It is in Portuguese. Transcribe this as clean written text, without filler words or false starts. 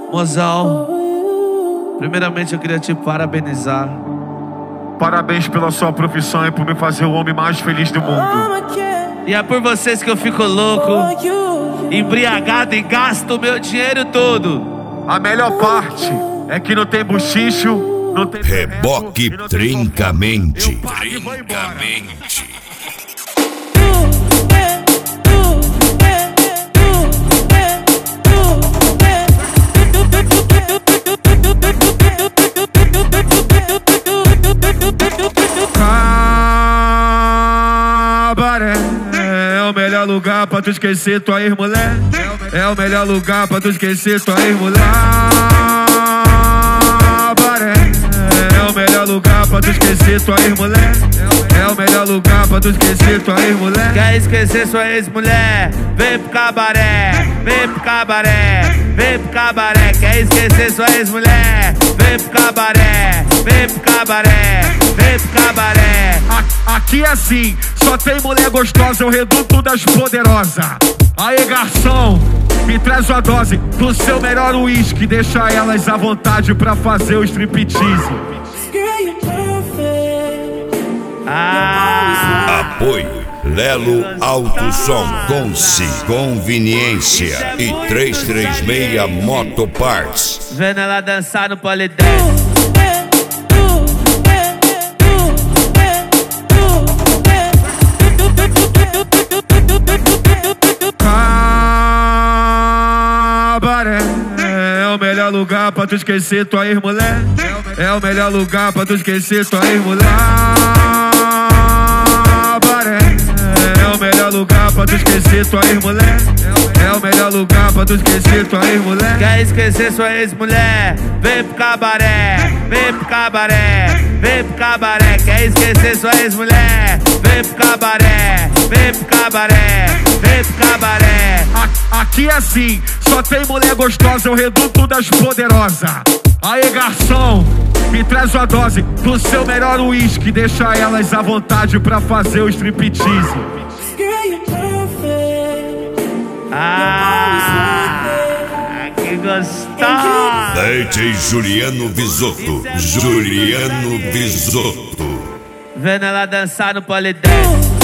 Mozão, primeiramente eu queria te parabenizar. Parabéns pela sua profissão e por me fazer o homem mais feliz do mundo. E é por vocês que eu fico louco, embriagado e gasto o meu dinheiro todo. A melhor parte é que não tem bochicho, não tem Reboque Trincamente. Trincamente. Cabaré é o melhor lugar pra tu esquecer tua ex-mulher. É o melhor lugar pra tu esquecer tua ex-mulher. Cabaré é o melhor lugar pra tu esquecer tua ex-mulher. É o melhor lugar pra tu esquecer tua ex-mulher. Quer esquecer sua ex-mulher? Vem pro cabaré, vem pro cabaré, vem pro cabaré. Quer esquecer sua ex-mulher? Vem pro cabaré, vem pro cabaré, vem pro cabaré. Aqui é assim, só tem mulher gostosa, é o reduto das poderosas. Aê, garçom, me traz uma dose do seu melhor uísque. Deixa elas à vontade pra fazer o striptease. Apoio Lelo Alto Som, Conci, Conveniência e 336 Motoparts. Vendo ela dançar no Polidense. Cabaré é o melhor lugar pra tu esquecer tua ex-mulher. É o melhor lugar pra tu esquecer tua ex-mulher. Cabaré é o melhor lugar pra tu esquecer tua ex-mulher. É o melhor lugar pra tu esquecer tua ex-mulher. Quer esquecer sua ex-mulher? Vem pro cabaré, vem pro cabaré, vem pro cabaré. Quer esquecer sua ex-mulher? Vem pro cabaré, vem pro cabaré, vem pro cabaré. Aqui é assim, só tem mulher gostosa, é o reduto das poderosas. Aê, garçom, me traz uma dose do seu melhor uísque. Deixa elas à vontade pra fazer o striptease. Que gostoso! DJ Juliano Bisotto. Juliano Bisotto. Vendo ela dançar no Polidense.